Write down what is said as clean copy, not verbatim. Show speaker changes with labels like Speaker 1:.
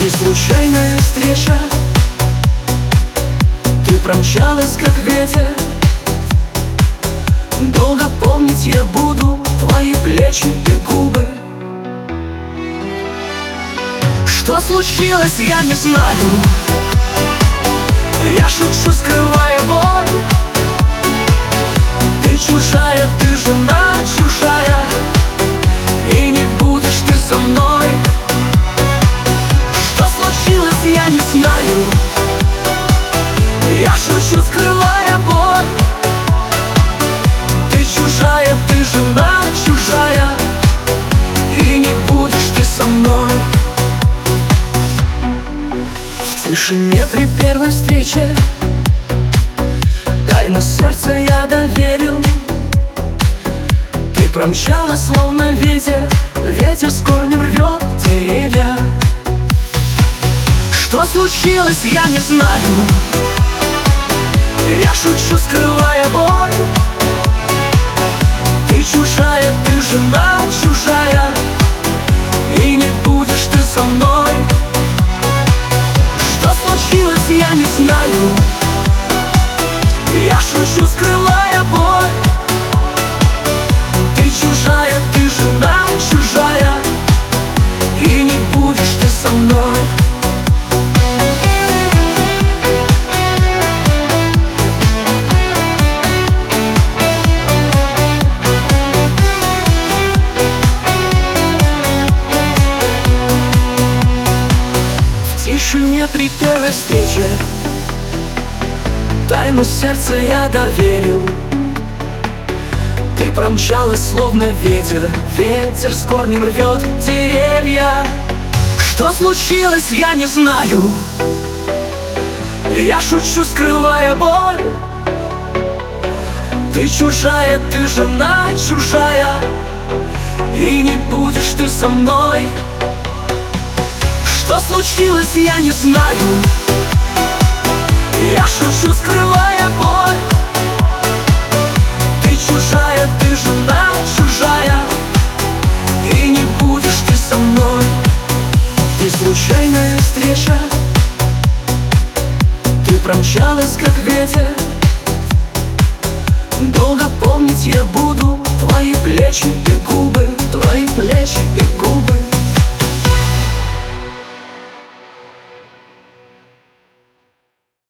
Speaker 1: И случайная встреча, ты промчалась, как ветер. Долго помнить я буду твои плечи и губы. Что случилось, я не знаю. Я шучу, скрывая боль. Ты чужая, ты жена чужая, и не будешь ты со мной. Что случилось, я не знаю. Я шучу, скрывая боль. Ты чужая, ты жена чужая, и не будешь ты со мной. В тишине при первой встрече тайну сердца я доверил. Ты промчалась, словно ветер. Ветер с корнем рвет деревья. Что случилось, я не знаю. Я шучу, скрывая боль. Ты чужая, ты жена чужая, и не будешь ты со мной. Что случилось, я не знаю. Я шучу, скрывая боль. Ты чужая, ты жена чужая, и не будешь ты со мной. В тишине при первой встрече тайну сердца я доверил. Ты промчалась, словно ветер. Ветер с корнем рвет деревья. Что случилось, я не знаю. Я шучу, скрывая боль. Ты чужая, ты жена чужая, и не будешь ты со мной. Что случилось, я не знаю. Я шучу, скрывая боль. Ты чужая, ты жена чужая, и не будешь ты со мной. И случайная встреча, ты промчалась, как ветер. Долго помнить я буду твои плечи и губы, твои плечи